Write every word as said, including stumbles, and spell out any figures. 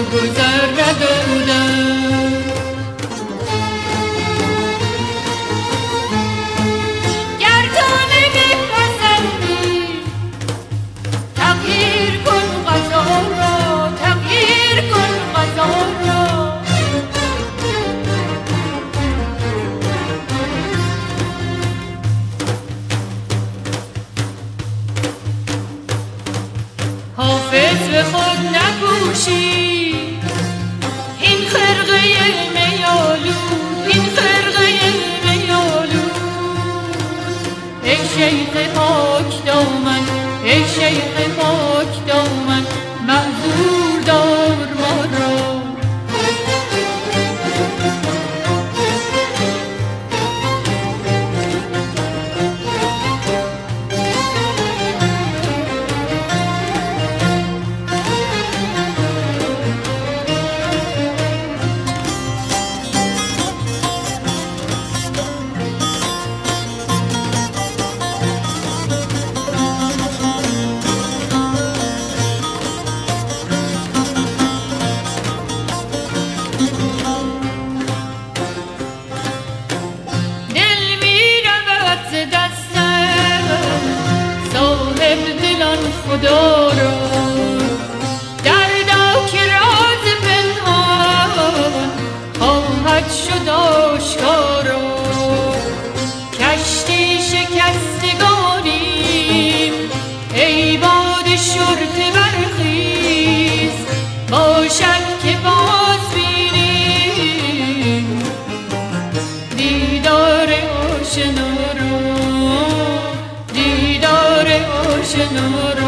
گذر ندادم. گر تو نمیپسندی تغییر کن قضا را، تغییر کن قضا را. حافظ به خود نپوشی این خرقه میالو، این خرقه میالو. ای شیخ پاک دامن، ای شیخ پاک دامن، معذور دار ما را. خدا را دردا که راز پنهان خواهد شد آشکارا. کشتی شکستگانیم ای باد شرطه برخیز، باشد که باز بینیم دیدار آشنا را، دیدار آشنا را.